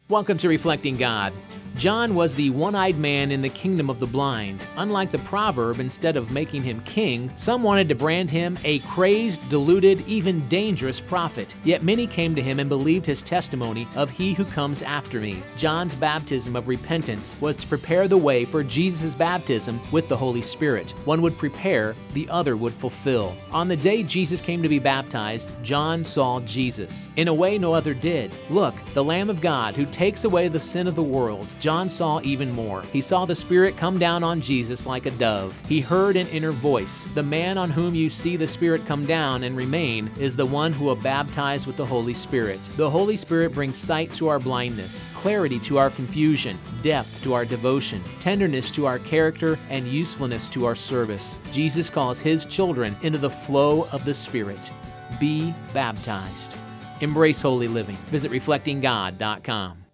Welcome to Reflecting God. John was the one-eyed man in the kingdom of the blind. Unlike the proverb, instead of making him king, some wanted to brand him a crazed, deluded, even dangerous prophet. Yet many came to him and believed his testimony of he who comes after me. John's baptism of repentance was to prepare the way for Jesus' baptism with the Holy Spirit. One would prepare, the other would fulfill. On the day Jesus came to be baptized, John saw Jesus in a way no other did. Look, the Lamb of God who takes away the sin of the world. John saw even more. He saw the Spirit come down on Jesus like a dove. He heard an inner voice. The man on whom you see the Spirit come down and remain is the one who will baptize with the Holy Spirit. The Holy Spirit brings sight to our blindness, clarity to our confusion, depth to our devotion, tenderness to our character, and usefulness to our service. Jesus calls His children into the flow of the Spirit. Be baptized. Embrace holy living. Visit reflectinggod.com.